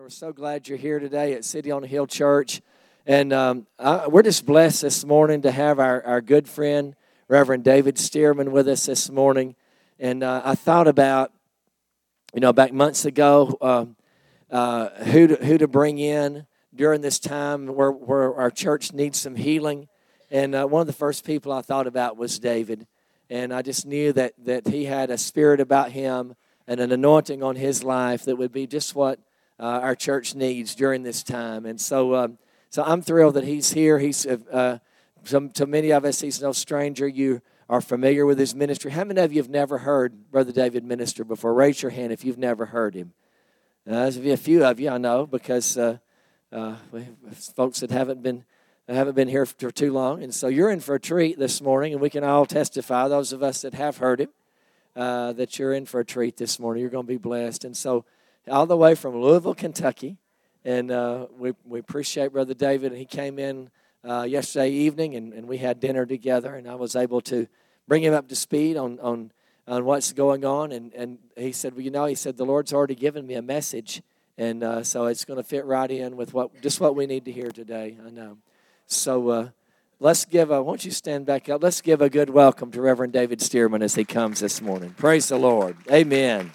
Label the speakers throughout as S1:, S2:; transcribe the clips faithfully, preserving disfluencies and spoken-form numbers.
S1: We're so glad you're here today at City on the Hill Church. And um, I, we're just blessed this morning to have our, our good friend, Reverend David Stearman, with us this morning. And uh, I thought about, you know, back months ago, uh, uh, who, to, who to bring in during this time where, where our church needs some healing. And uh, one of the first people I thought about was David. And I just knew that, that he had a spirit about him and an anointing on his life that would be just what uh, our church needs during this time. And so um, so I'm thrilled that he's here. He's uh, some, to many of us, he's no stranger. You are familiar with his ministry. How many of you have never heard Brother David minister before? Raise your hand if you've never heard him. Uh, there's a few of you, I know, because uh, uh, folks that haven't been haven't been here for too long. And so you're in for a treat this morning, and we can all testify, those of us that have heard him, Uh, that you're in for a treat this morning. You're going to be blessed. And so all the way from Louisville, Kentucky, and uh, we we appreciate Brother David. And he came in uh, yesterday evening, and, and we had dinner together, and I was able to bring him up to speed on on, on what's going on. And, and he said, well, you know, he said, the Lord's already given me a message, and uh, so it's going to fit right in with what just what we need to hear today. I know. So uh Let's give a, won't you stand back up? Let's give a good welcome to Reverend David Stearman as he comes this morning. Praise the Lord. Amen.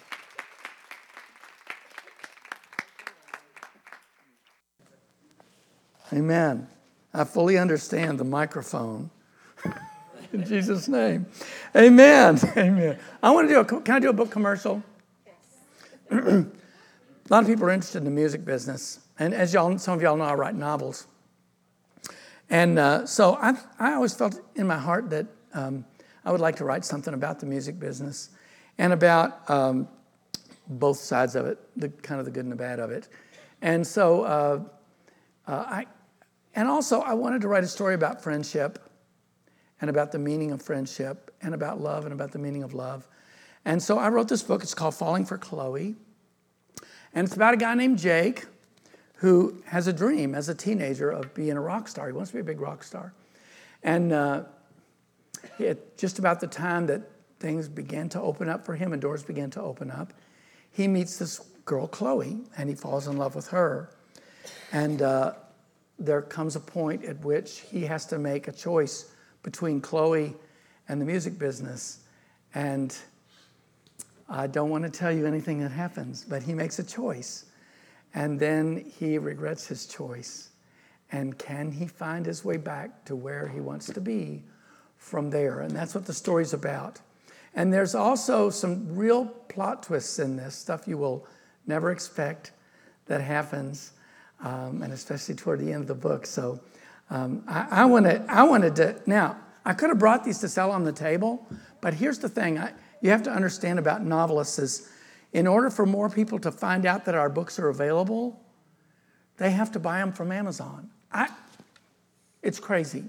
S2: Amen. I fully understand the microphone. In Jesus' name. Amen. Amen. I want to do a, can I do a book commercial? Yes. A lot of people are interested in the music business. And as y'all, some of y'all know, I write novels. And uh, so I I always felt in my heart that um, I would like to write something about the music business and about um, both sides of it, the kind of the good and the bad of it. And so uh, uh, I, and also I wanted to write a story about friendship and about the meaning of friendship and about love and about the meaning of love. And so I wrote this book. It's called Falling for Chloe. And it's about a guy named Jake who has a dream as a teenager of being a rock star. He wants to be a big rock star. And uh, at just about the time that things began to open up for him and doors began to open up, he meets this girl, Chloe, and he falls in love with her. And uh, there comes a point at which he has to make a choice between Chloe and the music business. And I don't want to tell you anything that happens, but he makes a choice. And then he regrets his choice. And can he find his way back to where he wants to be from there? And that's what the story's about. And there's also some real plot twists in this, stuff you will never expect that happens, um, and especially toward the end of the book. So um, I, I, wanted, I wanted to, now, I could have brought these to sell on the table, but here's the thing. I, you have to understand about novelists is, in order for more people to find out that our books are available, they have to buy them from Amazon. I, it's crazy.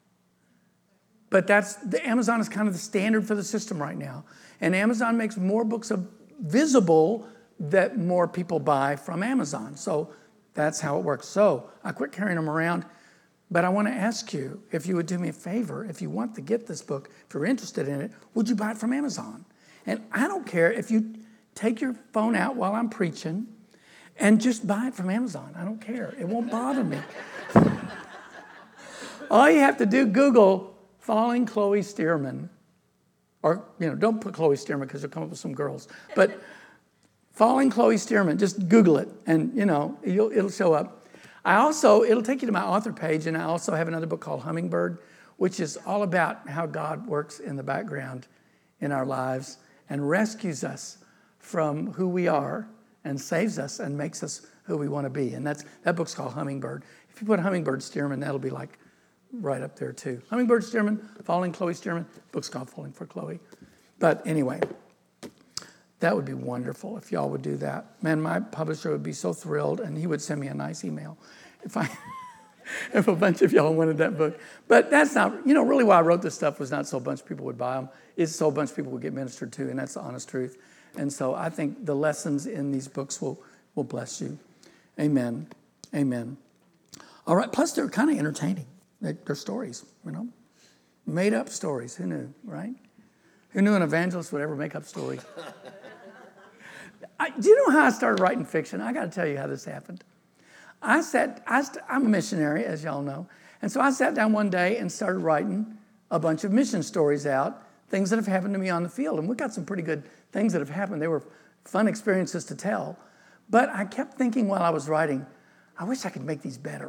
S2: But that's the Amazon is kind of the standard for the system right now. And Amazon makes more books visible that more people buy from Amazon. So that's how it works. So I quit carrying them around. But I want to ask you, if you would do me a favor, if you want to get this book, if you're interested in it, would you buy it from Amazon? And I don't care if you take your phone out while I'm preaching and just buy it from Amazon. I don't care. It won't bother me. All you have to do, Google Falling Chloe Stearman. Or, you know, don't put Chloe Stearman because you'll come up with some girls. But Falling Chloe Stearman, just Google it and, you know, you'll, it'll show up. I also, it'll take you to my author page, and I also have another book called Hummingbird, which is all about how God works in the background in our lives and rescues us from who we are and saves us and makes us who we want to be. And that's that book's called Hummingbird. If you put Hummingbird Stearman, that'll be like right up there too. Hummingbird Stearman, Falling Chloe Stearman, book's called Falling for Chloe. But anyway, that would be wonderful if y'all would do that. Man, my publisher would be so thrilled, and he would send me a nice email if I if a bunch of y'all wanted that book. But that's not, you know, really why I wrote this stuff was not so a bunch of people would buy them. It's so a bunch of people would get ministered to, and that's the honest truth. And so I think the lessons in these books will, will bless you. Amen. Amen. All right. Plus, they're kind of entertaining. They're, they're stories, you know. Made up stories. Who knew, right? Who knew an evangelist would ever make up stories? I, do you know how I started writing fiction? I got to tell you how this happened. I sat, I st- I'm a missionary, as y'all know. And so I sat down one day and started writing a bunch of mission stories out, things that have happened to me on the field. And we got some pretty good things that have happened. They were fun experiences to tell. But I kept thinking while I was writing, I wish I could make these better.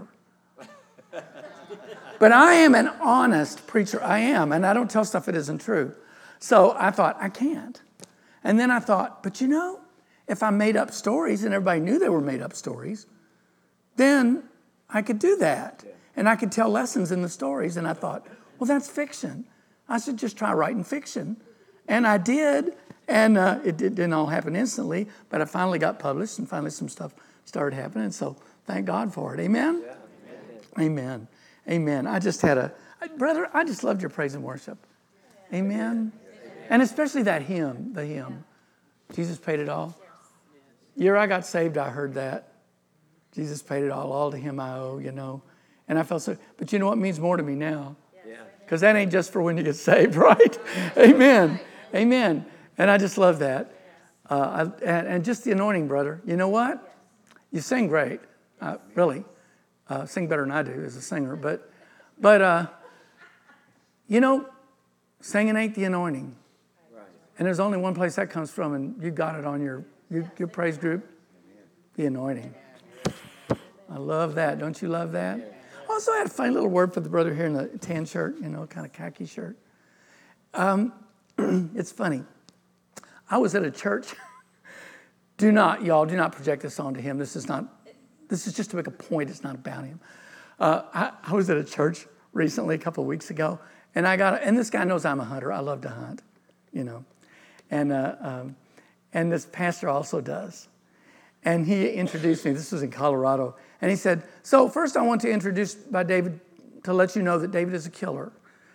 S2: But I am an honest preacher. I am. And I don't tell stuff that isn't true. So I thought, I can't. And then I thought, but you know, if I made up stories and everybody knew they were made up stories, then I could do that. And I could tell lessons in the stories. And I thought, well, that's fiction. I should just try writing fiction. And I did. And uh, it did, didn't all happen instantly. But I finally got published and finally some stuff started happening. So thank God for it. Amen? Yeah. Amen. Amen. I just had a, I, brother, I just loved your praise and worship. Amen. And especially that hymn, the hymn. Jesus paid it all. Year I got saved, I heard that. Jesus paid it all. All to him I owe, you know. And I felt so, but you know what means more to me now? Because that ain't just for when you get saved, right? Amen. Amen. And I just love that. Uh, I, and, and just the anointing, brother. You know what? You sing great. Uh, really. Uh, sing better than I do as a singer. But, but uh, you know, singing ain't the anointing. And there's only one place that comes from, and you got it on your, your, your praise group. The anointing. I love that. Don't you love that? Also, I had a funny little word for the brother here in the tan shirt, you know, kind of khaki shirt. Um, it's funny. I was at a church. Do not, y'all, do not project this onto him. This is not, this is just to make a point. It's not about him. Uh, I, I was at a church recently, a couple of weeks ago, and I got, and this guy knows I'm a hunter. I love to hunt, you know. And, uh, um, and this pastor also does. And he introduced me. This was in Colorado. And he said, so first I want to introduce by David to let you know that David is a killer.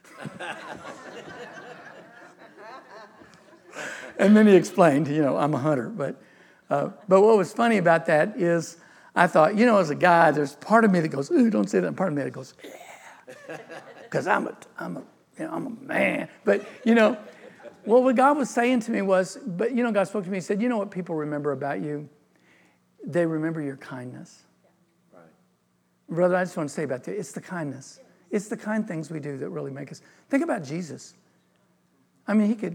S2: And then he explained, you know, I'm a hunter. But uh, but what was funny about that is I thought, you know, as a guy, there's part of me that goes, ooh, don't say that. And part of me that goes, yeah. Because I'm a, I'm, a, you know, I'm a man. But, you know, well, what God was saying to me was, but, you know, God spoke to me and said, you know what people remember about you? They remember your kindness. Right. Brother, I just want to say about that, it's the kindness. It's the kind things we do that really make us. Think about Jesus. I mean, he could,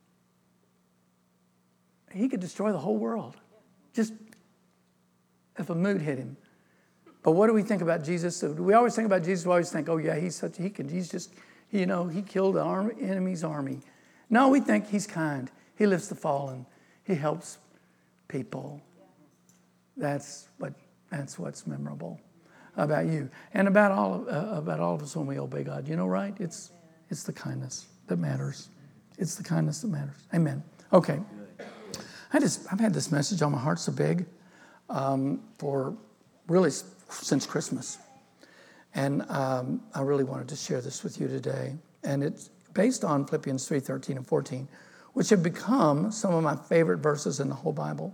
S2: he could destroy the whole world. Just if a mood hit him. But what do we think about Jesus? So we always think about Jesus, we always think, oh yeah, he's such, he could, he's just, you know, he killed the army, enemy's army. No, we think he's kind. He lifts the fallen. He helps people. That's what that's what's memorable about you and about all of, uh, about all of us when we obey God. You know, right? It's it's the kindness that matters. It's the kindness that matters. Amen. Okay. I just I've had this message on my heart so big um, for really since Christmas, and um, I really wanted to share this with you today. And it's based on Philippians three thirteen and fourteen, which have become some of my favorite verses in the whole Bible.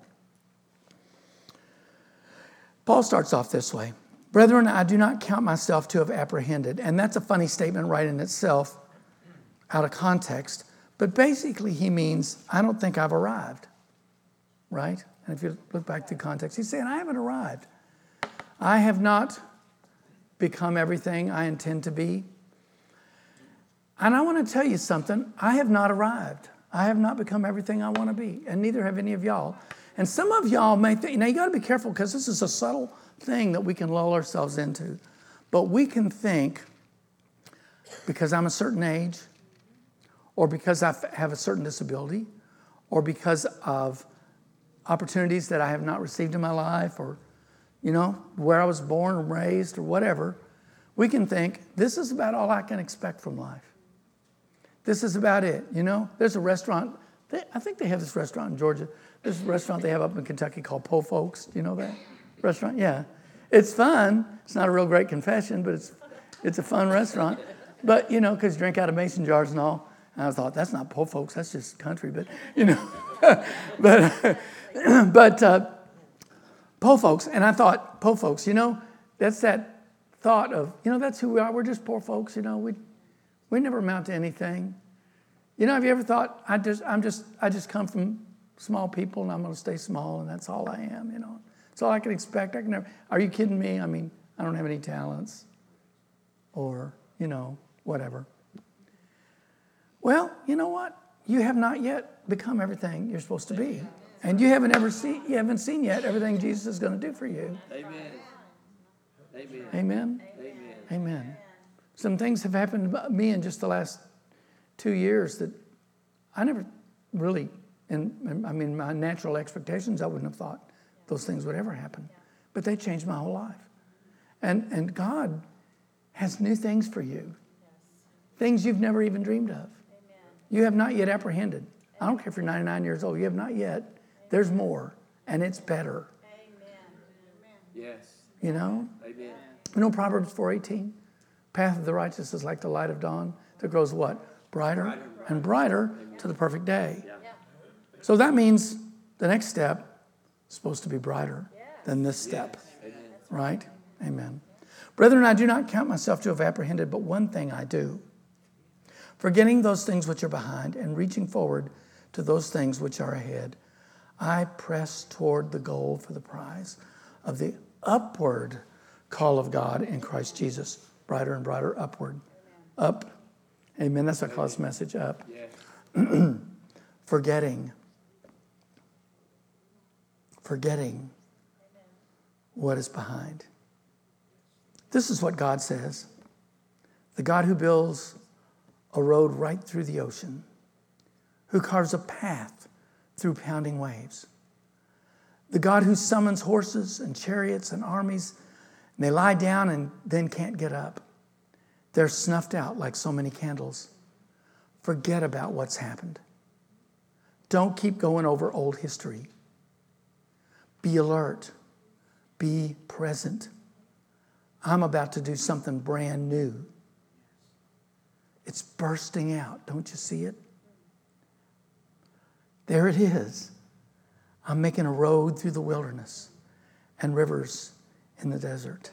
S2: Paul starts off this way. Brethren, I do not count myself to have apprehended. And that's a funny statement right in itself, out of context. But basically he means, I don't think I've arrived. Right? And if you look back to context, he's saying, I haven't arrived. I have not become everything I intend to be. And I want to tell you something. I have not arrived. I have not become everything I want to be. And neither have any of y'all. And some of y'all may think, now you got to be careful because this is a subtle thing that we can lull ourselves into. But we can think, because I'm a certain age, or because I have a certain disability, or because of opportunities that I have not received in my life, or, you know, where I was born and raised, or whatever, we can think, this is about all I can expect from life. This is about it, you know? There's a restaurant, they, I think they have this restaurant in Georgia. There's a restaurant they have up in Kentucky called Po Folks. Do you know that restaurant? Yeah. It's fun. It's not a real great confession, but it's it's a fun restaurant. But, you know, because you drink out of mason jars and all. And I thought, that's not Po Folks. That's just country. But, you know, but, but uh, Po Folks. And I thought, Po Folks, you know, that's that thought of, you know, that's who we are. We're just poor folks, you know. We we never amount to anything. You know, have you ever thought, I just, I'm just, I just come from small people, and I'm going to stay small, and that's all I am, you know. That's all I can expect. I can never, are you kidding me? I mean, I don't have any talents or, you know, whatever. Well, you know what? You have not yet become everything you're supposed to be. And you haven't ever seen, you haven't seen yet everything Jesus is going to do for you.
S1: Amen. Amen.
S2: Amen.
S1: Amen.
S2: Amen. Some things have happened to me in just the last two years that I never really, and I mean, my natural expectations, I wouldn't have thought those things would ever happen. But they changed my whole life. And and God has new things for you. Things you've never even dreamed of. You have not yet apprehended. I don't care if you're ninety-nine years old. You have not yet. There's more, and it's better.
S1: Yes.
S2: You know?
S1: Amen.
S2: You know Proverbs four eighteen? Path of the righteous is like the light of dawn that grows what? Brighter, brighter and brighter Amen. To the perfect day. Yeah. So that means the next step is supposed to be brighter yes. than this step. Yes. Right? Amen. Brethren, I do not count myself to have apprehended, but one thing I do. Forgetting those things which are behind and reaching forward to those things which are ahead, I press toward the goal for the prize of the upward call of God in Christ Jesus. Brighter and brighter, upward. Amen. Up. Amen. That's what I call this message, up. Yes. Forgetting. Forgetting Amen. What is behind. This is what God says. The God who builds a road right through the ocean, who carves a path through pounding waves. The God who summons horses and chariots and armies, and they lie down and then can't get up. They're snuffed out like so many candles. Forget about what's happened. Don't keep going over old history. Be alert. Be present. I'm about to do something brand new. It's bursting out. Don't you see it? There it is. I'm making a road through the wilderness and rivers in the desert.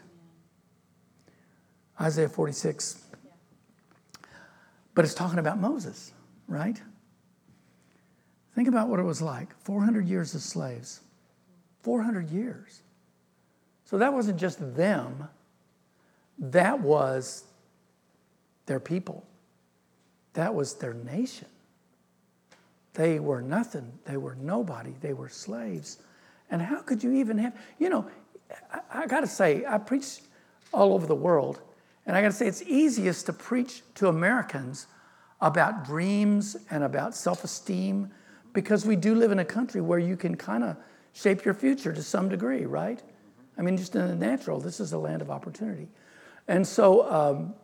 S2: Isaiah forty-six. But it's talking about Moses, right? Think about what it was like. four hundred years of slaves. four hundred years. So that wasn't just them. That was their people. That was their nation. They were nothing. They were nobody. They were slaves. And how could you even have, you know, I, I got to say, I preach all over the world. And I got to say, it's easiest to preach to Americans about dreams and about self-esteem because we do live in a country where you can kind of shape your future to some degree, right? I mean, just in the natural, this is a land of opportunity. And so, um,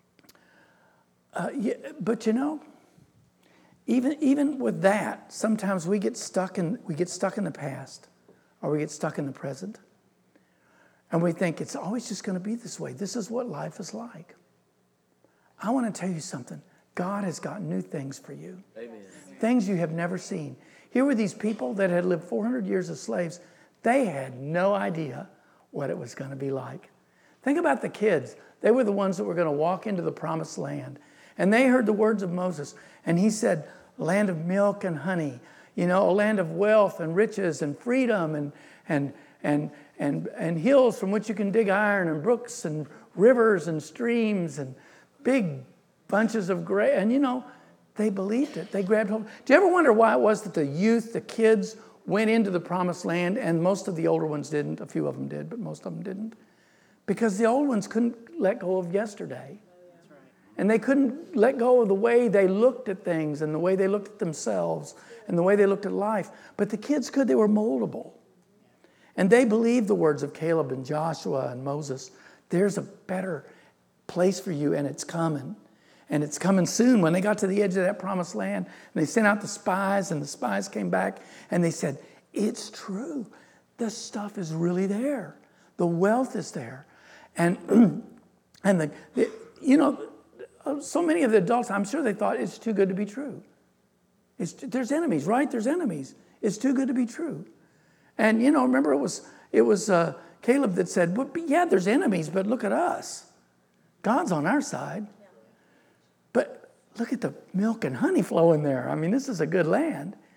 S2: uh, yeah, but you know, Even even with that, sometimes we get stuck in we get stuck in the past, or we get stuck in the present, and we think it's always just going to be this way. This is what life is like. I want to tell you something. God has got new things for you. Amen. Things you have never seen. Here were these people that had lived four hundred years as slaves. They had no idea what it was going to be like. Think about the kids. They were the ones that were going to walk into the promised land. And they heard the words of Moses. And he said, land of milk and honey, you know, a land of wealth and riches and freedom and and and and and hills from which you can dig iron and brooks and rivers and streams and big bunches of grain. And, you know, they believed it. They grabbed hold. Do you ever wonder why it was that the youth, the kids, went into the promised land and most of the older ones didn't? A few of them did, but most of them didn't. Because the old ones couldn't let go of yesterday. And they couldn't let go of the way they looked at things and the way they looked at themselves and the way they looked at life. But the kids could. They were moldable. And they believed the words of Caleb and Joshua and Moses. There's a better place for you, and it's coming. And it's coming soon. When they got to the edge of that promised land, and they sent out the spies, and the spies came back, and they said, it's true. This stuff is really there. The wealth is there. And, and the, the you know, so many of the adults, I'm sure they thought it's too good to be true. It's, there's enemies, right? There's enemies. It's too good to be true. And, you know, remember it was it was uh, Caleb that said, well, yeah, there's enemies, but look at us. God's on our side. But look at the milk and honey flowing there. I mean, this is a good land.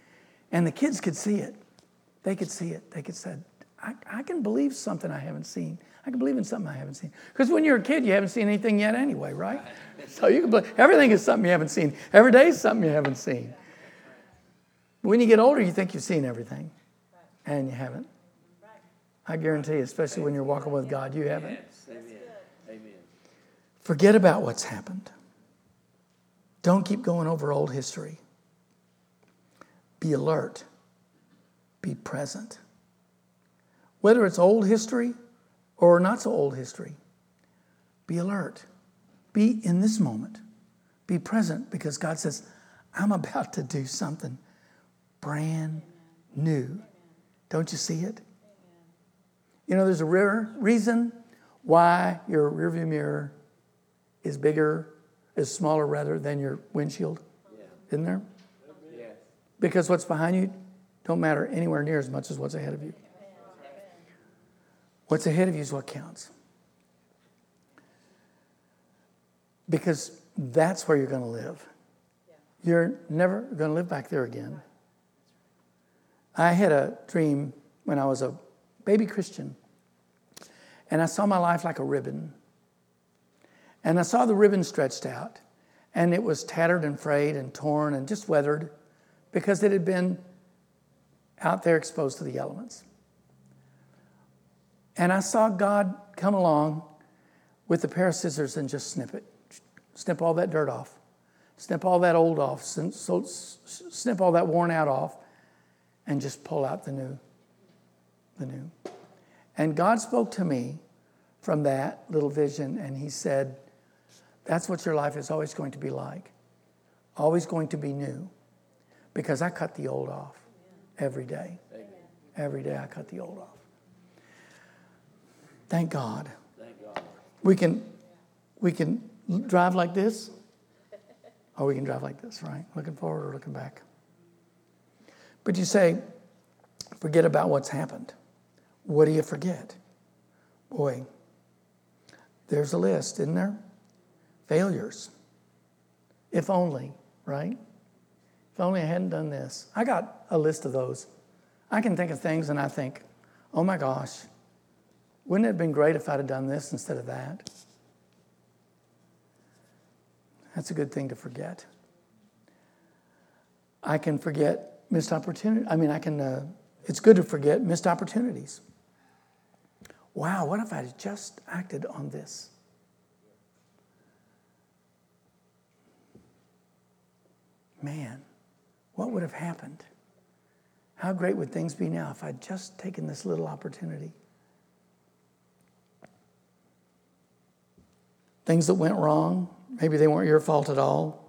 S2: And the kids could see it. They could see it. They could say, I, I can believe something I haven't seen. I can believe in something I haven't seen. Because when you're a kid, you haven't seen anything yet anyway, right? So you can believe, everything is something you haven't seen. Every day is something you haven't seen. When you get older, you think you've seen everything. And you haven't. I guarantee you, especially when you're walking with God, you haven't. Forget about what's happened. Don't keep going over old history. Be alert. Be present. Whether it's old history or not so old history, be alert. Be in this moment. Be present, because God says, I'm about to do something brand new. Don't you see it? You know, there's a rare reason why your rearview mirror is bigger, is smaller rather than your windshield. Yeah. Isn't there? Yeah. Because what's behind you don't matter anywhere near as much as what's ahead of you. What's ahead of you is what counts. Because that's where you're going to live. You're never going to live back there again. I had a dream when I was a baby Christian, and I saw my life like a ribbon. And I saw the ribbon stretched out, and it was tattered and frayed and torn and just weathered because it had been out there exposed to the elements. And I saw God come along with a pair of scissors and just snip it. Snip all that dirt off. Snip all that old off. Snip all that worn out off. And just pull out the new. The new. And God spoke to me from that little vision, and he said, that's what your life is always going to be like. Always going to be new. Because I cut the old off every day. Every day I cut the old off. Thank God. Thank God. We can, we can drive like this, or we can drive like this, right? Looking forward or looking back. But you say, forget about what's happened. What do you forget? Boy, there's a list, isn't there? Failures. If only, right? If only I hadn't done this. I got a list of those. I can think of things and I think, oh my gosh, wouldn't it have been great if I'd have done this instead of that? That's a good thing to forget. I can forget missed opportunity. I mean, I can, uh, it's good to forget missed opportunities. Wow, what if I had just acted on this? Man, what would have happened? How great would things be now if I'd just taken this little opportunity? Things that went wrong, maybe they weren't your fault at all.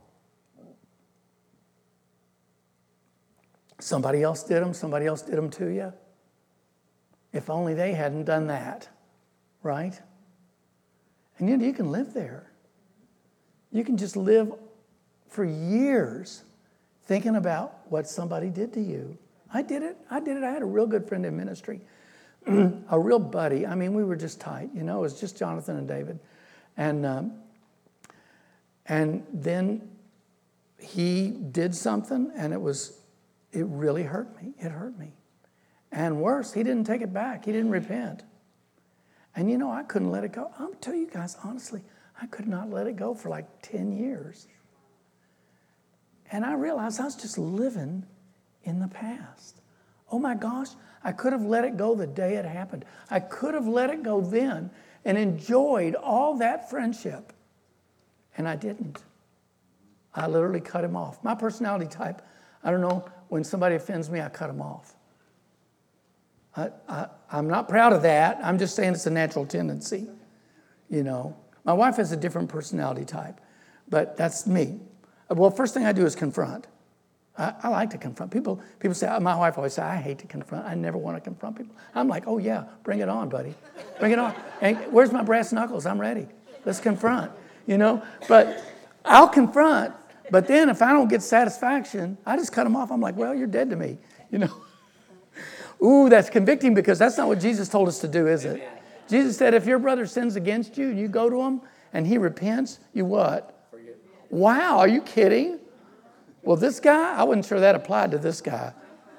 S2: Somebody else did them, somebody else did them to you. If only they hadn't done that, right? And you know, you can live there. You can just live for years thinking about what somebody did to you. I did it. I did it. I had a real good friend in ministry, a real buddy. I mean, we were just tight. You know, it was just Jonathan and David. And um, and then he did something, and it was, it really hurt me. It hurt me. And worse, he didn't take it back. He didn't repent. And you know, I couldn't let it go. I'll tell you guys, honestly, I could not let it go for like ten years. And I realized I was just living in the past. Oh my gosh, I could have let it go the day it happened. I could have let it go then and enjoyed all that friendship. And I didn't. I literally cut him off. My personality type, I don't know, when somebody offends me, I cut them off. I, I, I'm not proud of that. I'm just saying it's a natural tendency. You know, my wife has a different personality type, but that's me. Well, first thing I do is confront. I, I like to confront people. People say, my wife always says, I hate to confront. I never want to confront people. I'm like, oh yeah, bring it on, buddy. Bring it on. And where's my brass knuckles? I'm ready. Let's confront, you know. But I'll confront, but then if I don't get satisfaction, I just cut them off. I'm like, well, you're dead to me, you know. Ooh, that's convicting because that's not what Jesus told us to do, is it? Jesus said, if your brother sins against you and you go to him and he repents, you what? Wow, are you kidding? Well, this guy, I wasn't sure that applied to this guy.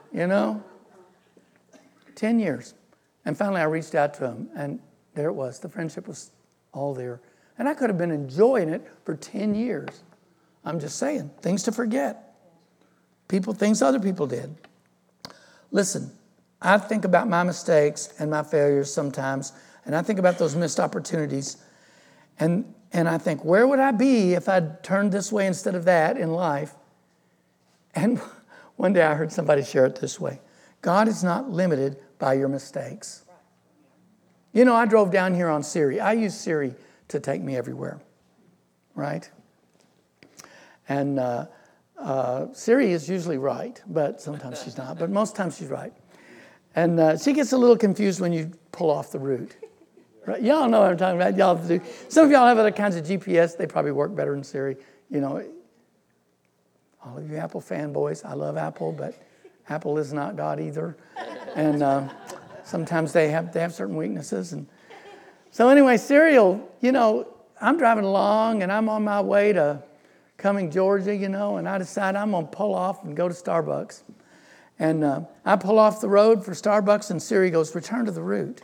S2: you know? Ten years. And finally I reached out to him, and there it was. The friendship was all there. And I could have been enjoying it for ten years. I'm just saying, things to forget. People, things other people did. Listen, I think about my mistakes and my failures sometimes, and I think about those missed opportunities, and, and I think, where would I be if I'd turned this way instead of that in life? And one day I heard somebody share it this way. God is not limited by your mistakes. You know, I drove down here on Siri. I use Siri to take me everywhere, right? And uh, uh, Siri is usually right, but sometimes she's not. But most times she's right. And uh, she gets a little confused when you pull off the route. Right? Y'all know what I'm talking about. Y'all do. Some of y'all have other kinds of G P S. They probably work better than Siri. You know, all of you Apple fanboys, I love Apple, but Apple is not God either. And uh, sometimes they have they have certain weaknesses. And so anyway, Siri, you know, I'm driving along and I'm on my way to Cumming, Georgia, you know, and I decide I'm going to pull off and go to Starbucks. And uh, I pull off the road for Starbucks, and Siri goes, return to the route.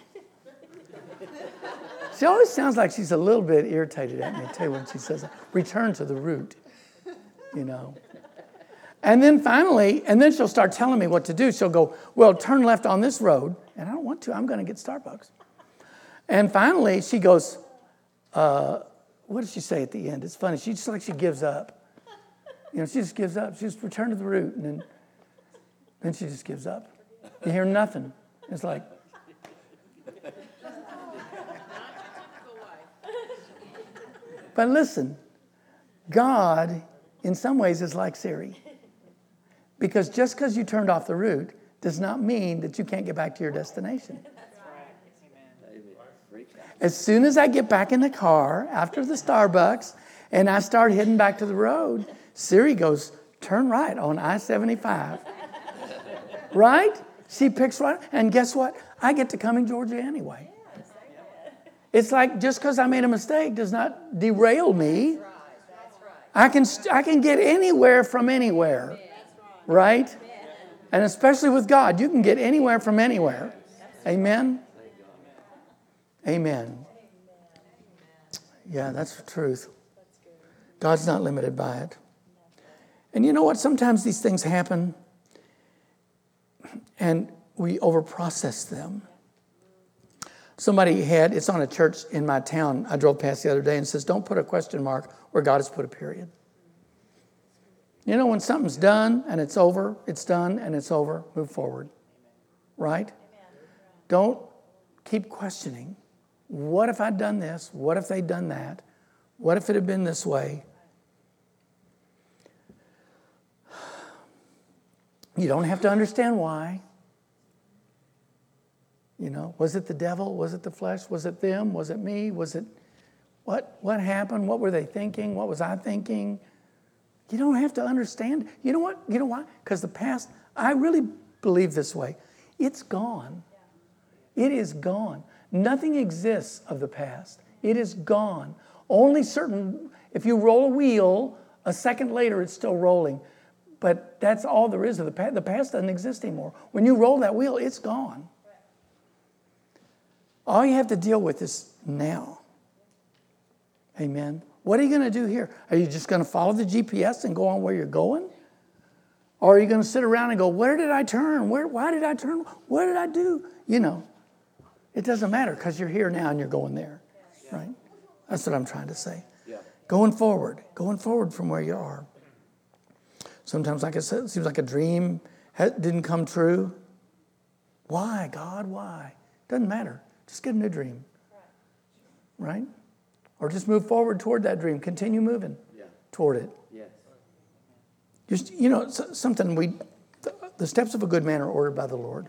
S2: She always sounds like she's a little bit irritated at me, too, when she says, return to the route, you know. And then finally, and then she'll start telling me what to do. She'll go, well, turn left on this road. And I don't want to. I'm going to get Starbucks. And finally, she goes, uh, what does she say at the end? It's funny. She just like she gives up. You know, she just gives up. She just return to the route, and then, then she just gives up. You hear nothing. It's like, but listen, God, in some ways, is like Siri. Because just because you turned off the route does not mean that you can't get back to your destination. As soon as I get back in the car after the Starbucks and I start heading back to the road, Siri goes, turn right on I seventy-five. Right? She picks right. And guess what? I get to Cumming, Georgia anyway. It's like just because I made a mistake does not derail me. I can, I can get anywhere from anywhere. Right? And especially with God, you can get anywhere from anywhere. Amen? Amen. Yeah, that's the truth. God's not limited by it. And you know what? Sometimes these things happen and we overprocess them. Somebody had, it's on a church in my town I drove past the other day, and says, don't put a question mark where God has put a period. You know, when something's done and it's over, it's done and it's over, move forward. Right? Don't keep questioning. What if I'd done this? What if they'd done that? What if it had been this way? You don't have to understand why. You know, was it the devil? Was it the flesh? Was it them? Was it me? Was it what? What happened? What were they thinking? What was I thinking? You don't have to understand. You know what? You know why? Because the past, I really believe this way. It's gone. It is gone. Nothing exists of the past. It is gone. Only certain, if you roll a wheel, a second later it's still rolling. But that's all there is of the past. The past doesn't exist anymore. When you roll that wheel, it's gone. All you have to deal with is now. Amen. What are you going to do here? Are you just going to follow the G P S and go on where you're going? Or are you going to sit around and go, where did I turn? Where? Why did I turn? What did I do? You know, it doesn't matter because you're here now and you're going there. Right? That's what I'm trying to say. Yeah. Going forward. Going forward from where you are. Sometimes, like I said, it seems like a dream didn't come true. Why, God? Why? Doesn't matter. Just get a new dream. Right? Or just move forward toward that dream. Continue moving yeah. toward it. Yes. Just, you know, something we, the steps of a good man are ordered by the Lord.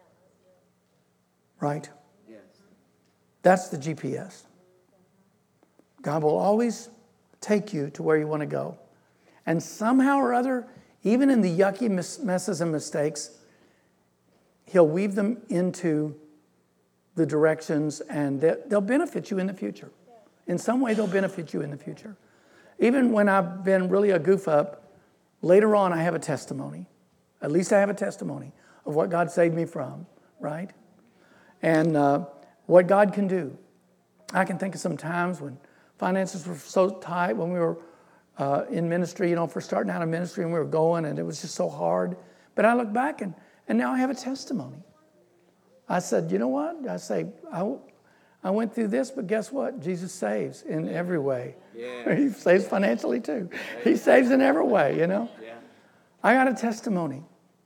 S2: Right? Yes. That's the G P S. God will always take you to where you want to go. And somehow or other, even in the yucky messes and mistakes, He'll weave them into the directions, and they'll benefit you in the future. In some way, they'll benefit you in the future. Even when I've been really a goof up, later on I have a testimony. At least I have a testimony. of what God saved me from, right? And uh, what God can do. I can think of some times when finances were so tight, when we were uh, in ministry, you know, for starting out in ministry and we were going and it was just so hard. But I look back and, and now I have a testimony. I said, you know what? I say, I, I went through this, but guess what? Jesus saves in every way. Yeah. He saves financially too. He saves in every way, you know. Yeah. I got a testimony.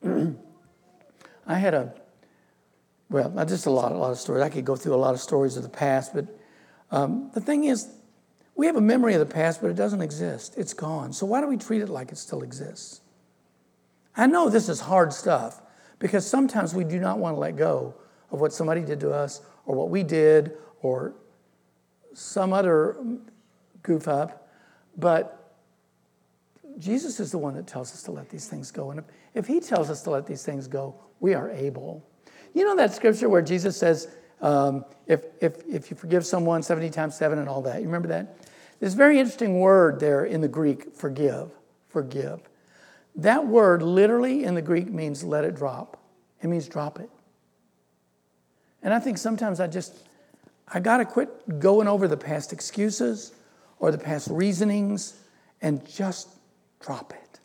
S2: I had a, well, not just a lot, a lot of stories. I could go through a lot of stories of the past, but um, the thing is, we have a memory of the past, but it doesn't exist. It's gone. So why do we treat it like it still exists? I know this is hard stuff because sometimes we do not want to let go of what somebody did to us or what we did or some other goof up. But Jesus is the one that tells us to let these things go. And if, if he tells us to let these things go, we are able. You know that scripture where Jesus says, um, if, if, if you forgive someone seventy times seven and all that. You remember that? This very interesting word there in the Greek, forgive, forgive. That word literally in the Greek means let it drop. It means drop it. And I think sometimes I just, I got to quit going over the past excuses or the past reasonings and just drop it.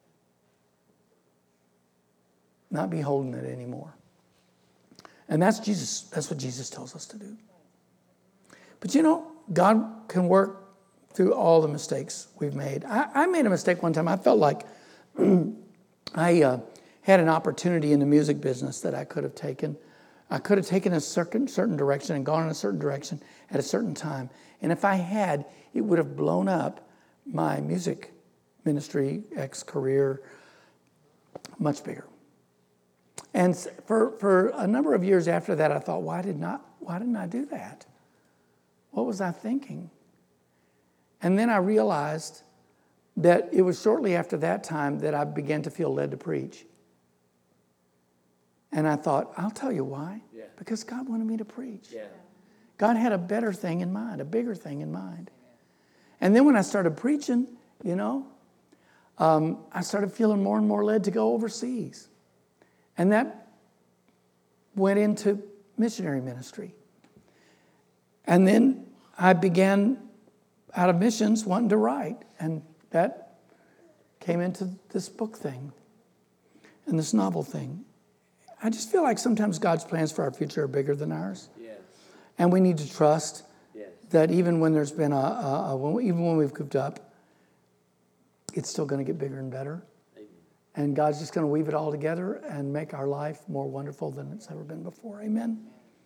S2: Not be holding it anymore. And that's Jesus. That's what Jesus tells us to do. But you know, God can work through all the mistakes we've made. I, I made a mistake one time. I felt like I uh, had an opportunity in the music business that I could have taken. I could have taken a certain, certain direction and gone in a certain direction at a certain time. And if I had, it would have blown up my music ministry, ex-career, much bigger. And for, for a number of years after that, I thought, why did not, why didn't I do that? What was I thinking? And then I realized that it was shortly after that time that I began to feel led to preach. And I thought, I'll tell you why. Yeah. Because God wanted me to preach. Yeah. God had a better thing in mind, a bigger thing in mind. And then when I started preaching, you know, um, I started feeling more and more led to go overseas. And that went into missionary ministry. And then I began out of missions wanting to write. And that came into this book thing and this novel thing. I just feel like sometimes God's plans for our future are bigger than ours. Yes. And we need to trust yes. that even when there's been a, a, a, even when we've cooped up, it's still going to get bigger and better. Amen. And God's just going to weave it all together and make our life more wonderful than it's ever been before. Amen.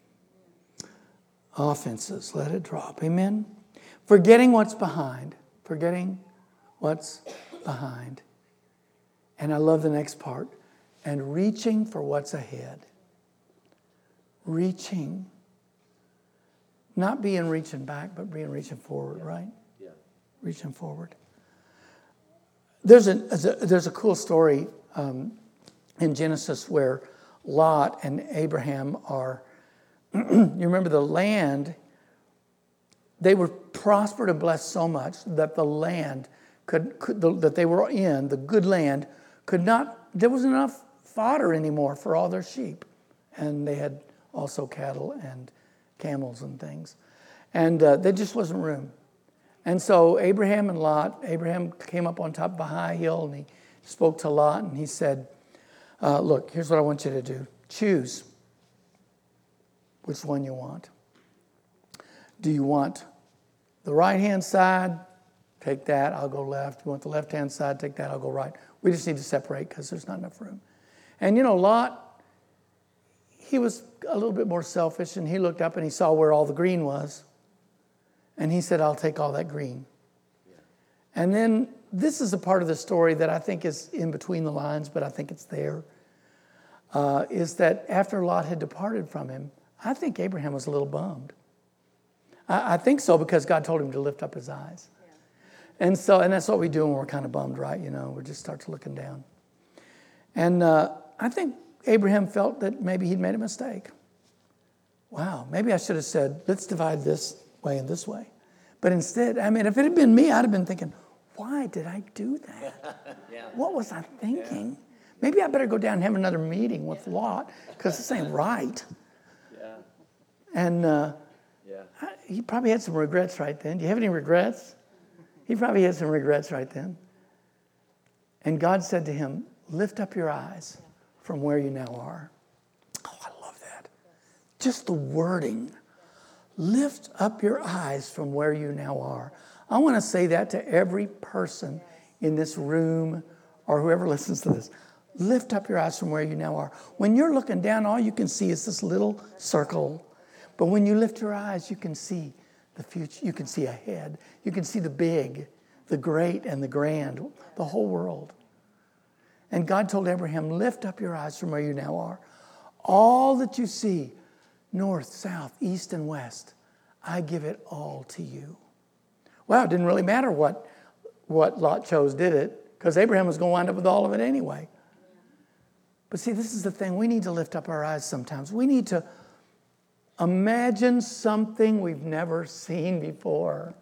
S2: Offenses, let it drop. Amen. Forgetting what's behind. Forgetting what's behind. And I love the next part. And reaching for what's ahead. Reaching. Not being reaching back, but being reaching forward, yeah. right? Yeah. Reaching forward. There's a, there's a cool story um, in Genesis where Lot and Abraham are, you remember the land, they were prospered and blessed so much that the land could, could the, that they were in, the good land, could not, there wasn't enough fodder anymore for all their sheep. And they had also cattle and camels and things. And uh, there just wasn't room. And so Abraham and Lot, Abraham came up on top of a high hill and he spoke to Lot and he said, uh, look, here's what I want you to do. Choose which one you want. Do you want the right-hand side? Take that, I'll go left. You want the left-hand side? Take that, I'll go right. We just need to separate because there's not enough room. And you know, Lot, he was a little bit more selfish and he looked up and he saw where all the green was. And he said, I'll take all that green. Yeah. And then this is a part of the story that I think is in between the lines, but I think it's there, uh, is that after Lot had departed from him, I think Abraham was a little bummed. I, I think so because God told him to lift up his eyes. Yeah. And so, and that's what we do when we're kind of bummed, right? You know, we just start looking down. And uh, I think Abraham felt that maybe he'd made a mistake. Wow, maybe I should have said, let's divide this way and this way. But instead, I mean, if it had been me, I'd have been thinking, why did I do that? yeah. What was I thinking? Yeah. Maybe I better go down and have another meeting with Lot because this ain't right.
S1: Yeah.
S2: And uh,
S1: Yeah.
S2: I, he probably had some regrets right then. Do you have any regrets? He probably had some regrets right then. And God said to him, lift up your eyes from where you now are. Oh, I love that. Just the wording. Lift up your eyes from where you now are. I want to say that to every person in this room or whoever listens to this. Lift up your eyes from where you now are. When you're looking down, all you can see is this little circle. But when you lift your eyes, you can see the future. You can see ahead. You can see the big, the great, and the grand, the whole world. And God told Abraham, lift up your eyes from where you now are. All that you see, north, south, east, and west, I give it all to you. Well, it didn't really matter what, what Lot chose, did it? Because Abraham was going to wind up with all of it anyway. But see, this is the thing. We need to lift up our eyes sometimes. We need to imagine something we've never seen before.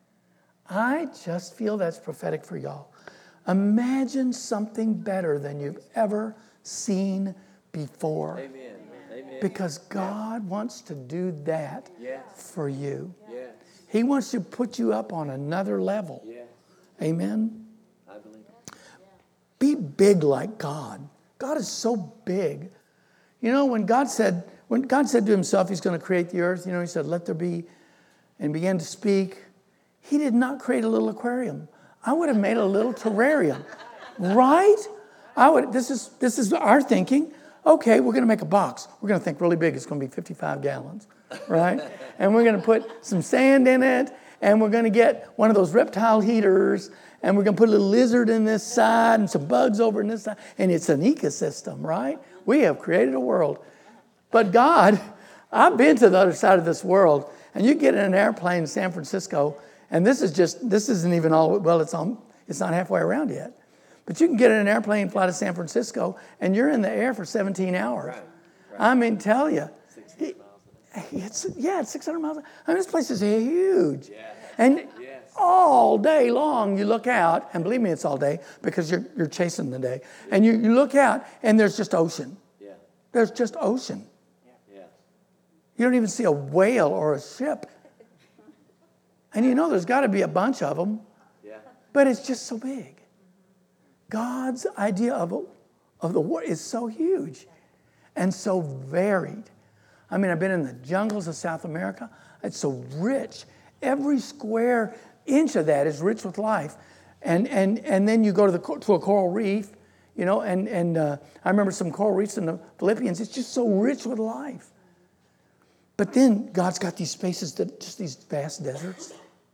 S2: I just feel that's prophetic for y'all. Imagine something better than you've ever seen before.
S1: Amen. Amen.
S2: Because God wants to do that
S1: Yes.
S2: for you.
S1: Yes.
S2: He wants to put you up on another level.
S1: Yes.
S2: Amen?
S1: I believe it.
S2: Be big like God. God is so big. You know, when God said, when God said to himself he's going to create the earth, you know, he said, let there be, and began to speak. He did not create a little aquarium. I would have made a little terrarium. Right? I would, this is, this is our thinking. Okay, we're going to make a box. We're going to think really big. It's going to be fifty-five gallons, right? And we're going to put some sand in it, and we're going to get one of those reptile heaters, and we're going to put a little lizard in this side and some bugs over in this side, and it's an ecosystem, right? We have created a world. But God, I've been to the other side of this world, and you get in an airplane in San Francisco, and this is just, this isn't even all, well, it's on, it's not halfway around yet. But you can get in an airplane and fly to San Francisco, and you're in the air for seventeen hours. Right, right. I mean, tell you. It, it's, yeah, it's six hundred miles. I mean, this place is huge. Yeah. And yes. all day long, you look out, and believe me, it's all day, because you're you're chasing the day. Yeah. And you, you look out, and there's just ocean. Yeah. There's just ocean. Yeah. You don't even see a whale or a ship. And you know there's got to be a bunch of them. Yeah. But it's just so big. God's idea of, of the world is so huge and so varied. I mean, I've been in the jungles of South America. It's so rich. Every square inch of that is rich with life. And and and then you go to the to a coral reef, you know, and, and uh, I remember some coral reefs in the Philippines. It's just so rich with life. But then God's got these spaces, that just these vast deserts.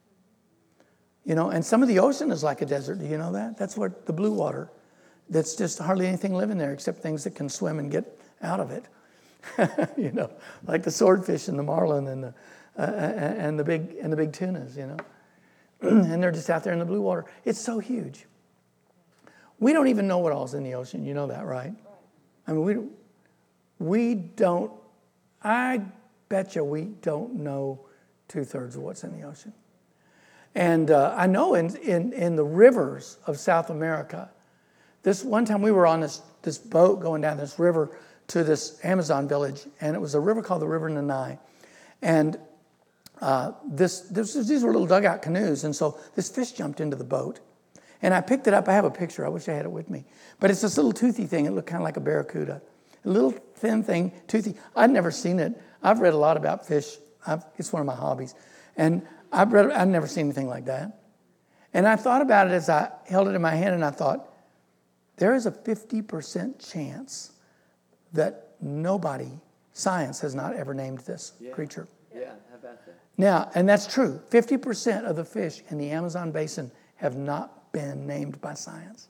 S2: You know, and some of the ocean is like a desert. Do you know that? That's what the blue water. That's just hardly anything living there except things that can swim and get out of it. You know, like the swordfish and the marlin and the uh, and the big and the big tunas. You know, and they're just out there in the blue water. It's so huge. We don't even know what all's in the ocean. You know that, right? I mean, we we don't. I bet you we don't know two thirds of what's in the ocean. And uh, I know in, in, in the rivers of South America, this one time we were on this, this boat going down this river to this Amazon village, and it was a river called the River Nanai. And uh, this, this these were little dugout canoes, and so this fish jumped into the boat. And I picked it up. I have a picture. I wish I had it with me. But it's this little toothy thing. It looked kind of like a barracuda. A little thin thing, toothy. I'd never seen it. I've read a lot about fish. I've, it's one of my hobbies. And I've read, I've never seen anything like that. And I thought about it as I held it in my hand, and I thought, there is a fifty percent chance that nobody, science has not ever named this yeah. creature.
S1: Yeah, how about that?
S2: Now, and that's true. fifty percent of the fish in the Amazon basin have not been named by science.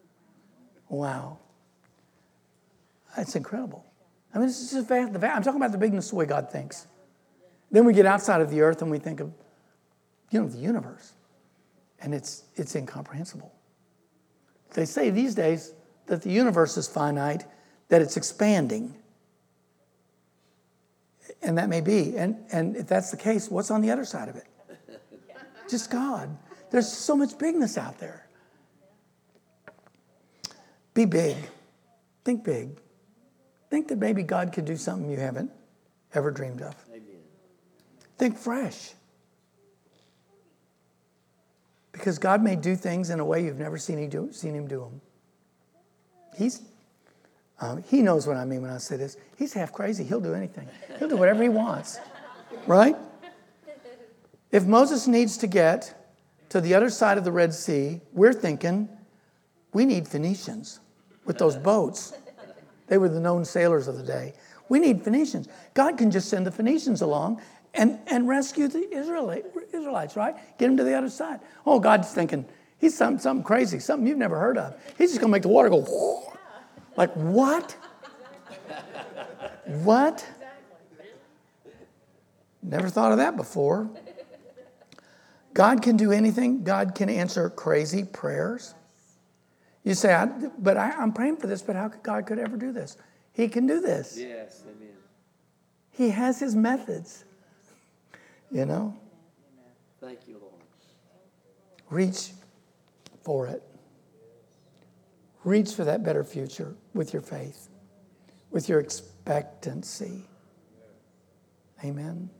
S2: Wow. That's incredible. I mean, this is just vast, I'm talking about the bigness of the way God thinks. Then we get outside of the earth and we think of, you know, the universe. And it's it's incomprehensible. They say these days that the universe is finite, that it's expanding. And that may be. And, and if that's the case, what's on the other side of it? Just God. There's so much bigness out there. Be big. Think big. Think that maybe God could do something you haven't ever dreamed of. Amen. Think fresh. Because God may do things in a way you've never seen him do, seen him do them. He's, um, he knows what I mean when I say this. He's half crazy. He'll do anything. He'll do whatever he wants. Right? If Moses needs to get to the other side of the Red Sea, we're thinking we need Phoenicians with those boats. They were the known sailors of the day. We need Phoenicians. God can just send the Phoenicians along and, and rescue the Israelite, Israelites, right? Get them to the other side. Oh, God's thinking, he's something, something crazy, something you've never heard of. He's just going to make the water go, whoo. Like, what? What? Never thought of that before. God can do anything. God can answer crazy prayers. You say, I, but I, I'm praying for this, but how could God could ever do this? He can do this.
S1: Yes, amen.
S2: He has his methods. You know?
S1: Thank you, Lord.
S2: Reach for it. Reach for that better future with your faith, with your expectancy. Amen.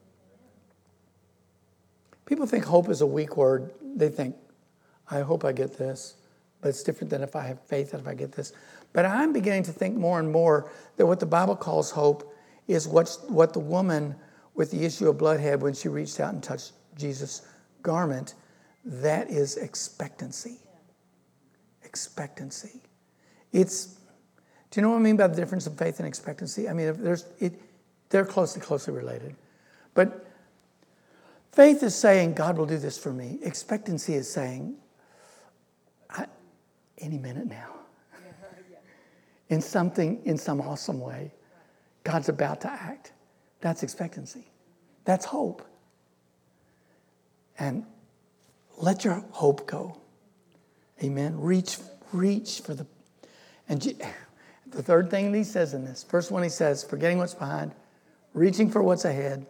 S2: People think hope is a weak word. They think, I hope I get this. But it's different than if I have faith that if I get this. But I'm beginning to think more and more that what the Bible calls hope is what's, what the woman with the issue of blood had when she reached out and touched Jesus' garment. That is expectancy. Expectancy. It's, do you know what I mean by the difference of faith and expectancy? I mean, if there's it, they're closely, closely related. But faith is saying, God will do this for me. Expectancy is saying, I, any minute now. In something, in some awesome way, God's about to act. That's expectancy. That's hope. And let your hope go. Amen. Reach, reach for the, and the third thing he says in this, first one he says, forgetting what's behind, reaching for what's ahead.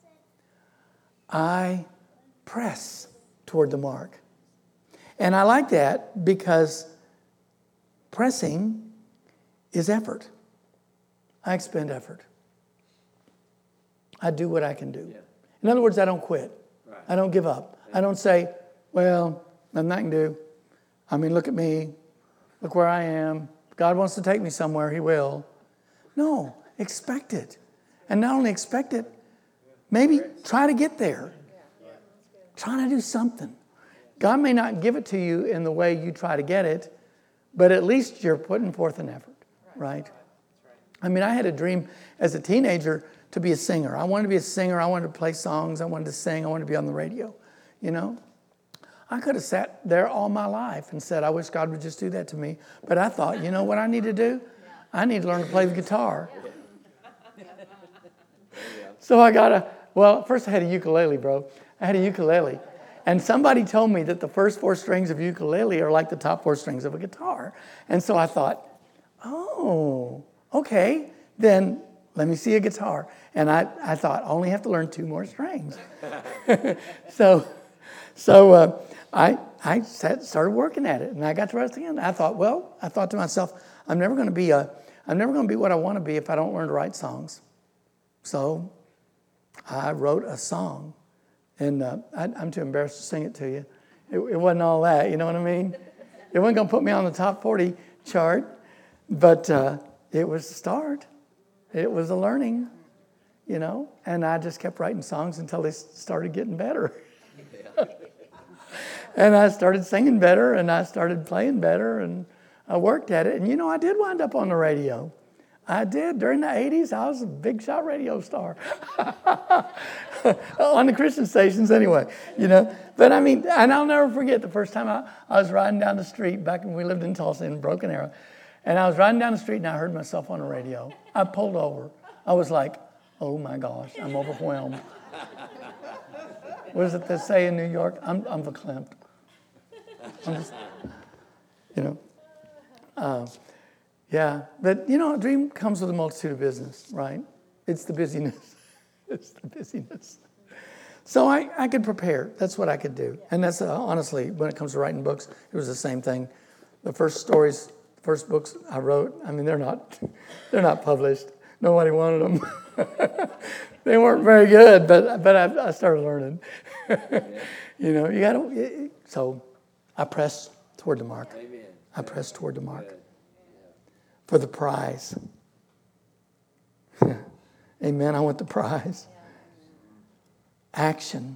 S2: I press toward the mark. And I like that because pressing is effort. I expend effort. I do what I can do. Yeah. In other words, I don't quit. Right. I don't give up. Yeah. I don't say, well, nothing I can do. I mean, look at me. Look where I am. If God wants to take me somewhere, he will. No, expect it. And not only expect it, maybe try to get there. Try to do something. God may not give it to you in the way you try to get it, but at least you're putting forth an effort, right? I mean, I had a dream as a teenager to be a singer. I wanted to be a singer. I wanted to play songs. I wanted to sing. I wanted to be on the radio, you know? I could have sat there all my life and said, I wish God would just do that to me. But I thought, you know what I need to do? I need to learn to play the guitar. So I got a, well, first I had a ukulele, bro. I had a ukulele. And somebody told me that the first four strings of ukulele are like the top four strings of a guitar. And so I thought, oh, okay, then let me see a guitar. And I, I thought, I only have to learn two more strings. so so uh, I I sat, started working at it, and I got to rest again. I thought, well, I thought to myself, I'm never going to be a, I'm never going to be what I want to be if I don't learn to write songs. So I wrote a song. And uh, I, I'm too embarrassed to sing it to you. It, it wasn't all that, you know what I mean? It wasn't going to put me on the top forty chart, but uh, it was a start. It was a learning, you know? And I just kept writing songs until they started getting better. And I started singing better, and I started playing better, and I worked at it. And, you know, I did wind up on the radio. I did. During the eighties, I was a big shot radio star. On the Christian stations anyway, you know. But I mean, and I'll never forget the first time I, I was riding down the street back when we lived in Tulsa in Broken Arrow. And I was riding down the street and I heard myself on the radio. I pulled over. I was like, oh my gosh, I'm overwhelmed. What is it they say in New York? I'm, I'm verklempt. I'm just, you know. Uh, Yeah, but, you know, a dream comes with a multitude of business, right? It's the busyness. It's the busyness. So I, I could prepare. That's what I could do. And that's, uh, honestly, when it comes to writing books, it was the same thing. The first stories, first books I wrote, I mean, they're not, they're not published. Nobody wanted them. They weren't very good, but but I, I started learning. You know, you got to. So, I press toward the mark.
S1: Amen.
S2: I press toward the mark for the prize. Amen. I want the prize. Action.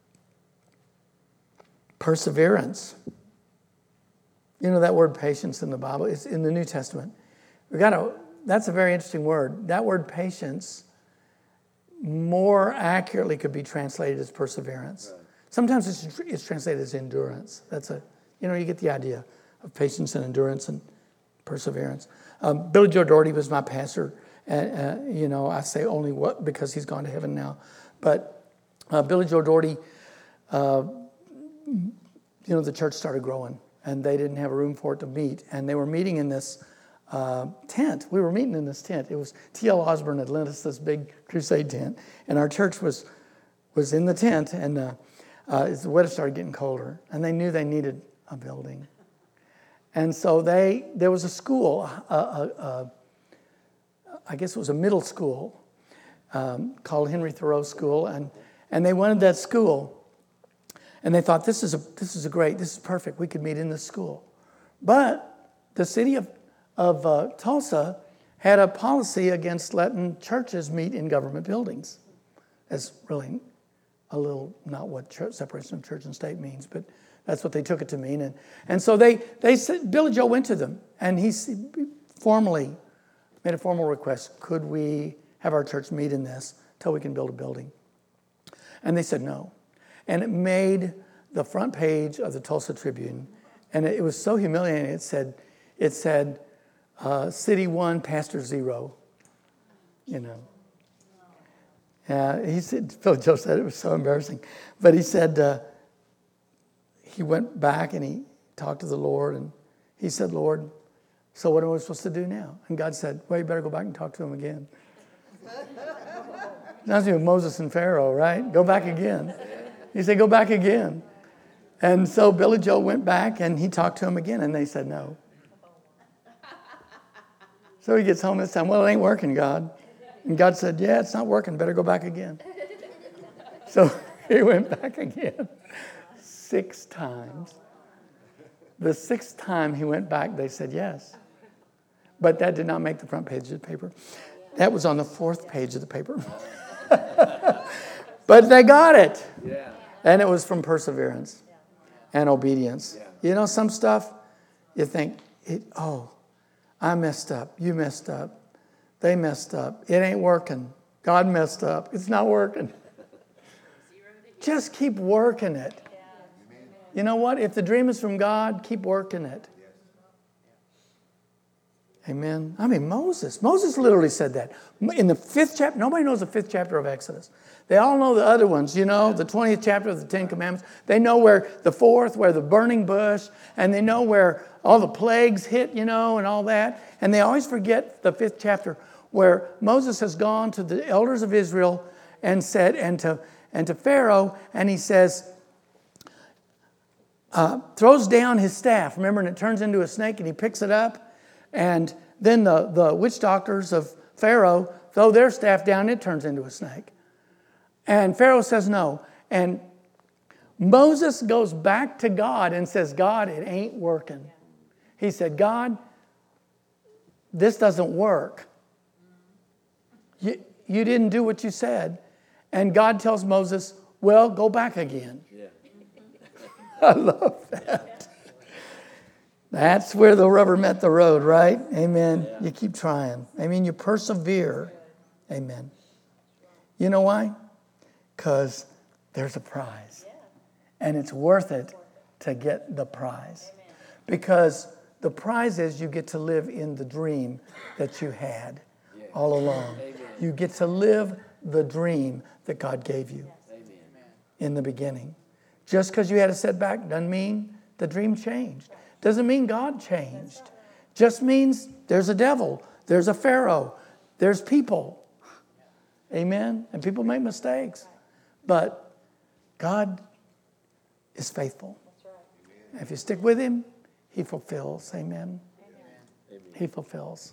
S2: Perseverance. You know that word patience in the Bible? It's in the New Testament. We got to. That's a very interesting word. That word patience more accurately could be translated as perseverance. Right. Sometimes it's, it's translated as endurance. That's a, you know, you get the idea of patience and endurance and perseverance. Um, Billy Joe Doherty was my pastor. And, uh, you know, I say only what because he's gone to heaven now. But uh, Billy Joe Doherty, uh, you know, the church started growing. And they didn't have a room for it to meet. And they were meeting in this uh, tent. We were meeting in this tent. It was T L Osborne had lent us this big crusade tent. And our church was was in the tent. And uh, uh, as the weather started getting colder. And they knew they needed a building. And so they there was a school, uh, uh, uh, I guess it was a middle school, um, called Henry Thoreau School. And, and they wanted that school. And they thought, this is a this is a great, this is perfect. We could meet in this school. But the city of, of uh, Tulsa had a policy against letting churches meet in government buildings. That's really a little not what church, separation of church and state means, but that's what they took it to mean. And, and so they, they said, Billy Joe went to them, and he formally made a formal request. Could we have our church meet in this until we can build a building? And they said no. And it made the front page of the Tulsa Tribune. And it was so humiliating. It said, it said, uh, City one, Pastor zero. You know. Uh, he said, Phil Joe said it was so embarrassing. But he said, uh, he went back and he talked to the Lord. And he said, Lord, so what am I supposed to do now? And God said, well, you better go back and talk to him again. That's with Moses and Pharaoh, right? Go back again. He said, go back again. And so Billy Joe went back and he talked to him again, and they said no. So he gets home this time, well, it ain't working, God. And God said, yeah, it's not working. Better go back again. So he went back again six times. The sixth time he went back, they said yes. But that did not make the front page of the paper. That was on the fourth page of the paper. But they got it.
S1: Yeah.
S2: And it was from perseverance and obedience. Yeah. You know, some stuff you think, it, oh, I messed up. You messed up. They messed up. It ain't working. God messed up. It's not working. Just keep working it. You know what? If the dream is from God, keep working it. Amen. I mean, Moses. Moses literally said that. In the fifth chapter, nobody knows the fifth chapter of Exodus. They all know the other ones, you know, the twentieth chapter of the Ten Commandments. They know where the fourth, where the burning bush, and they know where all the plagues hit, you know, and all that. And they always forget the fifth chapter where Moses has gone to the elders of Israel and said, and to, and to Pharaoh, and he says, uh, throws down his staff, remember, and it turns into a snake, and he picks it up. And then the, the witch doctors of Pharaoh throw their staff down, it turns into a snake. And Pharaoh says no. And Moses goes back to God and says, God, it ain't working. He said, God, this doesn't work. You, you didn't do what you said. And God tells Moses, well, go back again. Yeah. I love that. That's where the rubber met the road, right? Amen. Yeah. You keep trying. I mean, you persevere. Amen. You know why? Because there's a prize. And it's worth it to get the prize. Because the prize is you get to live in the dream that you had all along. You get to live the dream that God gave you in the beginning. Just because you had a setback doesn't mean the dream changed. Doesn't mean God changed. Just means there's a devil, there's a Pharaoh, there's people. Amen? And people make mistakes. But God is faithful. If you stick with him, he fulfills. Amen? He fulfills.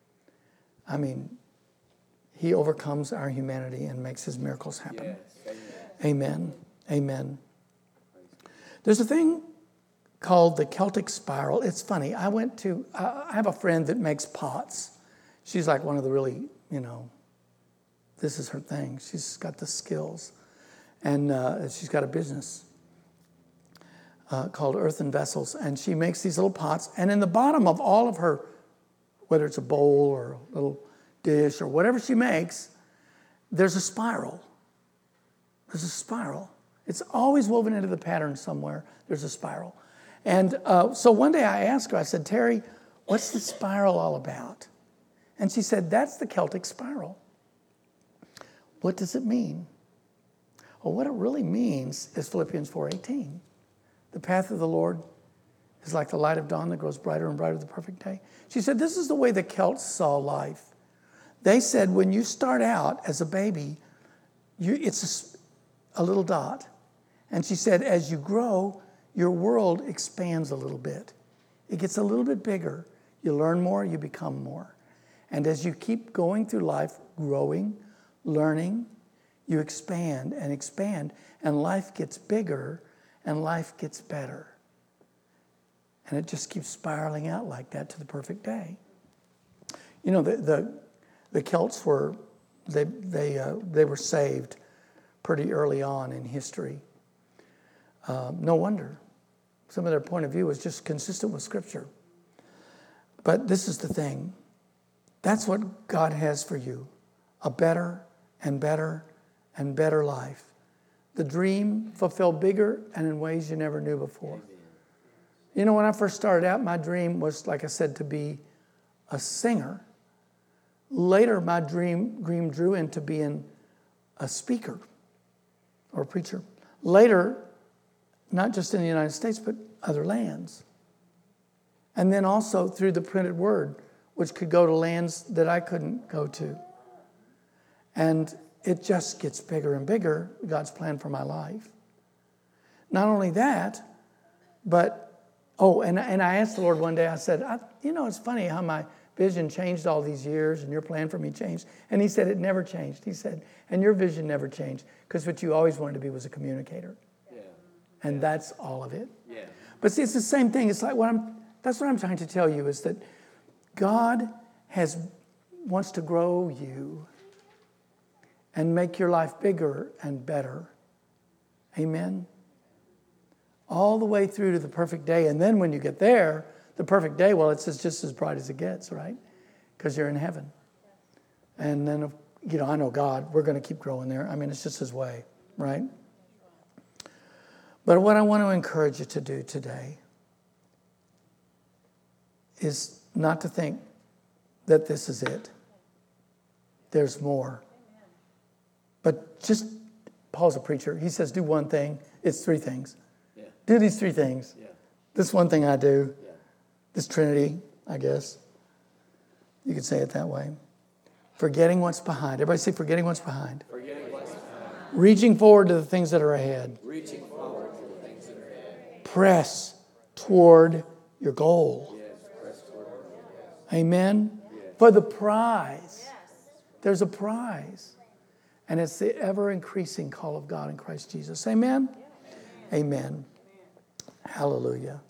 S2: I mean, he overcomes our humanity and makes his miracles happen. Yes. Amen. Amen. There's a thing called the Celtic spiral. It's funny. I went to, I have a friend that makes pots. She's like one of the really, you know, this is her thing. She's got the skills. And uh, she's got a business uh, called Earthen Vessels. And she makes these little pots. And in the bottom of all of her, whether it's a bowl or a little dish or whatever she makes, there's a spiral. There's a spiral. It's always woven into the pattern somewhere. There's a spiral. And uh, so one day I asked her, I said, Terry, what's the spiral all about? And she said, that's the Celtic spiral. What does it mean? Well, what it really means is Philippians four eighteen. The path of the Lord is like the light of dawn that grows brighter and brighter the perfect day. She said, this is the way the Celts saw life. They said, when you start out as a baby, you, it's a, a little dot. And she said, as you grow, your world expands a little bit. It gets a little bit bigger. You learn more, you become more. And as you keep going through life, growing, learning, you expand and expand, and life gets bigger and life gets better. And it just keeps spiraling out like that to the perfect day. You know, the the, the Celts were, they they uh, they were saved pretty early on in history. Uh, no wonder. Some of their point of view was just consistent with Scripture. But this is the thing. That's what God has for you. A better and better and better life. The dream fulfilled bigger and in ways you never knew before. You know, when I first started out, my dream was, like I said, to be a singer. Later, my dream, dream drew into being a speaker or a preacher. Later, not just in the United States, but other lands. And then also through the printed word, which could go to lands that I couldn't go to. And it just gets bigger and bigger, God's plan for my life. Not only that, but, oh, and, and I asked the Lord one day, I said, I, you know, it's funny how my vision changed all these years and your plan for me changed. And he said, it never changed. He said, and your vision never changed because what you always wanted to be was a communicator. Yeah. And yeah. That's all of it. Yeah. But see, it's the same thing. It's like what I'm, that's what I'm trying to tell you is that God has wants to grow you and make your life bigger and better. Amen? All the way through to the perfect day. And then when you get there, the perfect day, well, it's just as bright as it gets, right? Because you're in heaven. And then, you know, I know God, we're going to keep growing there. I mean, it's just his way, right? But what I want to encourage you to do today is not to think that this is it. There's more. But just, Paul's a preacher. He says, do one thing. It's three things. Yeah. Do these three things. Yeah. This one thing I do. Yeah. This Trinity, I guess. You could say it that way. Forgetting what's behind. Everybody say forgetting what's behind.
S1: Forgetting what's behind.
S2: Reaching forward to the things that are ahead.
S1: Reaching forward to the things that are ahead.
S2: Press toward your goal.
S1: Yes, press toward your goal.
S2: Amen? Yes. For the prize. Yes. There's a prize. And it's the ever-increasing call of God in Christ Jesus. Amen? Amen. Amen. Hallelujah.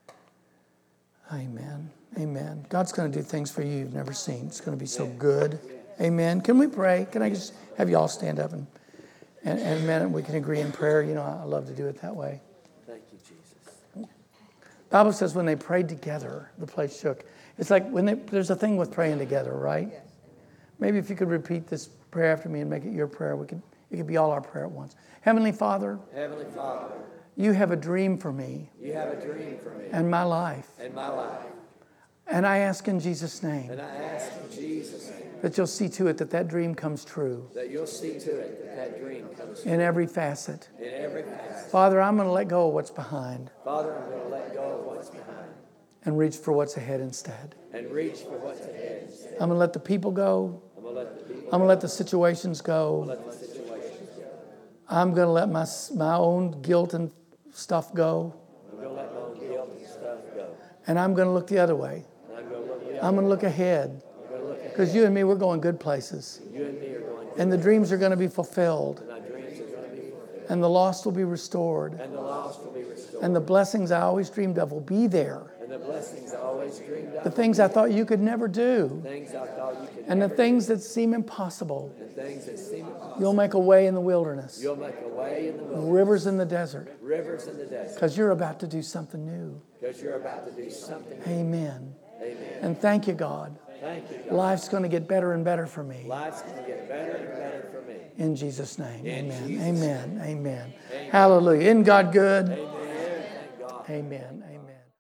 S2: Amen. Amen. God's going to do things for you you've never seen. It's going to be so good. Amen. Can we pray? Can I just have you all stand up and, and, and a minute we can agree in prayer? You know, I love to do it that way.
S1: Thank you, Jesus.
S2: The Bible says when they prayed together, the place shook. It's like when they, there's a thing with praying together, right? Maybe if you could repeat this prayer after me and make it your prayer, we could, it could be all our prayer at once. Heavenly Father.
S1: Heavenly Father.
S2: You have a dream for me.
S1: You have a dream for me.
S2: And my life.
S1: And my life.
S2: And I ask in Jesus' name.
S1: And I ask in Jesus' name.
S2: That you'll see to it that that dream comes true.
S1: That you'll see to it that that dream comes true.
S2: In every facet.
S1: In every facet.
S2: Father, I'm going to let go of what's behind.
S1: Father, I'm going to let go of what's behind.
S2: And reach for what's ahead instead.
S1: And reach for what's ahead instead.
S2: I'm going to let the people go.
S1: I'm going to let the people
S2: I'm going to let the situations go.
S1: I'm going to let the situations go.
S2: I'm going to let my, my own guilt and stuff go.
S1: I'm going to let my own guilt and stuff go.
S2: And I'm going to look the other way.
S1: And I'm going to look the other
S2: I'm going to look ahead. Because you and me, we're going good places.
S1: You and me are going.
S2: And the dreams are going to be fulfilled.
S1: And our dreams are going to be fulfilled.
S2: And the lost will be restored.
S1: And the lost will be restored.
S2: And the blessings I always dreamed of will be there.
S1: And the blessings I always dreamed of.
S2: The things I thought you could never do.
S1: Things I thought you could
S2: And the
S1: never
S2: things that seem impossible.
S1: do. And things that seem impossible.
S2: You'll make a way in the wilderness.
S1: You'll make a way in the wilderness.
S2: Rivers in the desert.
S1: Rivers in the desert.
S2: Because you're about to do something new.
S1: Because you're about to do something.
S2: Amen.
S1: Amen.
S2: And thank you, God.
S1: Thank you, God.
S2: Life's going to get better and better for me.
S1: Life's going to get better and better for me.
S2: In Jesus' name.
S1: In
S2: Amen.
S1: Jesus'
S2: Amen. Amen. Hallelujah. Isn't God good?
S1: Amen. Thank God.
S2: Amen.